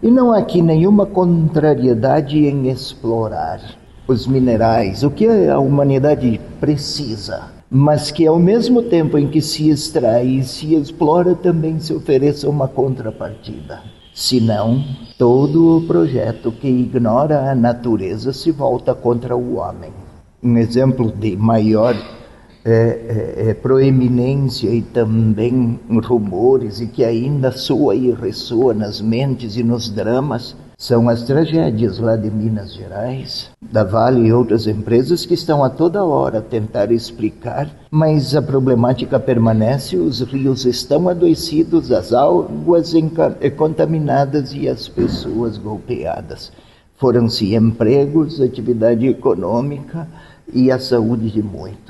E não há aqui nenhuma contrariedade em explorar os minerais, o que a humanidade precisa, mas que ao mesmo tempo em que se extrai e se explora, também se ofereça uma contrapartida. Senão, todo o projeto que ignora a natureza se volta contra o homem. Um exemplo de maior proeminência e também rumores, e que ainda soa e ressoa nas mentes e nos dramas, são as tragédias lá de Minas Gerais, da Vale e outras empresas que estão a toda hora a tentar explicar, mas a problemática permanece, os rios estão adoecidos, as águas contaminadas e as pessoas golpeadas. Foram-se empregos, atividade econômica e a saúde de muitos.